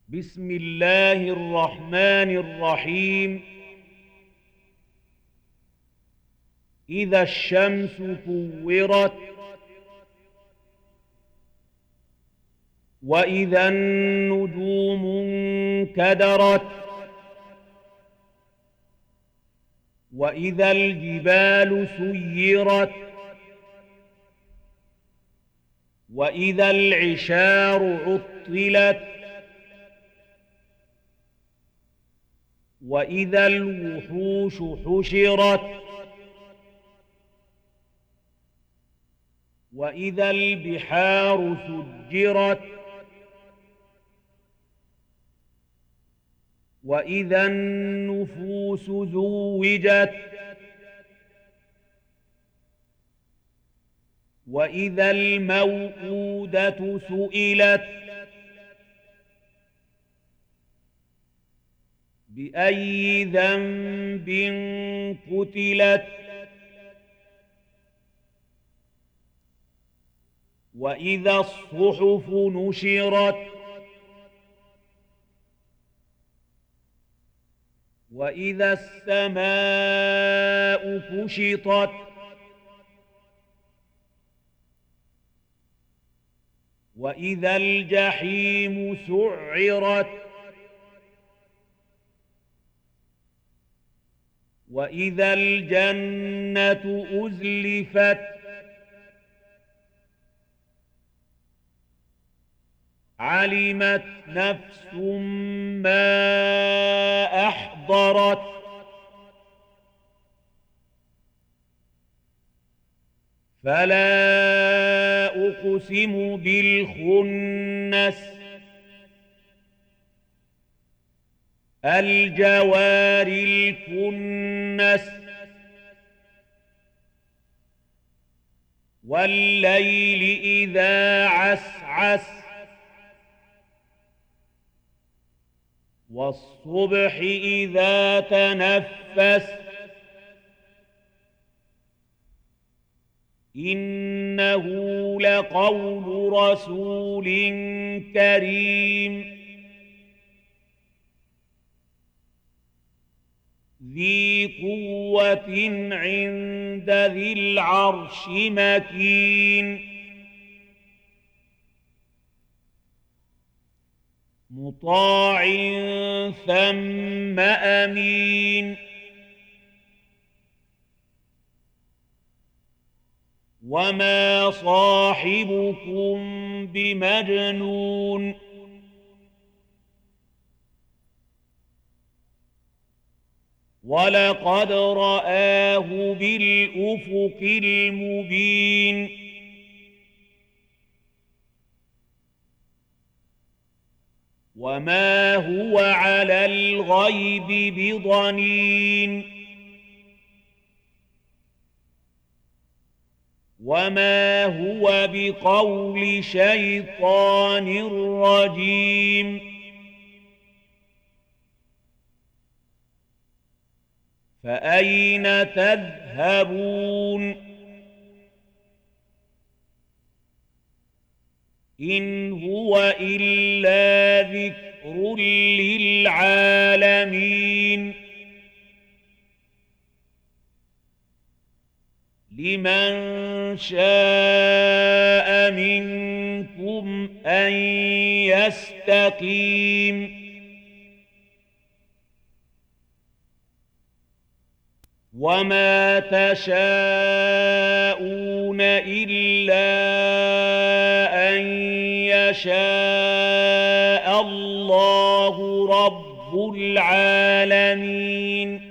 بسم الله الرحمن الرحيم. إذا الشمس كورت وإذا النجوم انكدرت وإذا الجبال سيرت وإذا العشار عطلت وإذا الوحوش حشرت وإذا البحار سجرت وإذا النفوس زوجت وإذا الموءودة سئلت بأي ذنب قتلت وإذا الصحف نشرت وإذا السماء كشطت وإذا الجحيم سعرت وإذا الجنة أزلفت علمت نفس ما أحضرت فلا أقسم بالخنس الجوار الكنس والليل إذا عسعس والصبح إذا تنفس إنه لقول رسول كريم ذي قوة عند ذي العرش مكين مطاع ثم أمين وما صاحبكم بمجنون ولقد رآه بالأفق المبين وما هو على الغيب بضنين وما هو بقول شيطان رجيم فأين تذهبون إن هو إلا ذكر للعالمين لمن شاء منكم أن يستقيم وما تشاءون إلا أن يشاء الله رب العالمين.